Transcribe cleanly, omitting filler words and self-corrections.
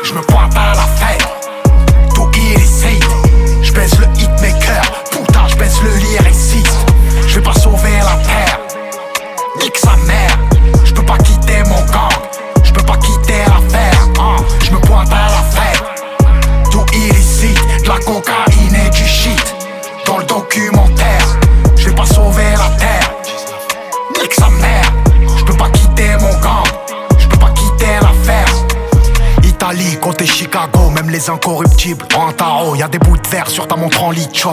Je me pointe à la fête, tout illicite. Je baisse le hitmaker, putain je baisse le lyriciste. Je vais pas sauver la terre, nique sa mère. Je peux pas quitter mon gang, je peux pas quitter l'affaire. Je me pointe à la fête, tout illicite. De la cocaïne et du shit dans le documentaire. Je vais pas sauver la terre, nique sa mère. Je peux pas quitter mon gang, je peux pas quitter l'affaire. Italie, côté Chicago, même les incorruptibles en tarot. Y'a des bouts de verre sur ta montre en lit, chop.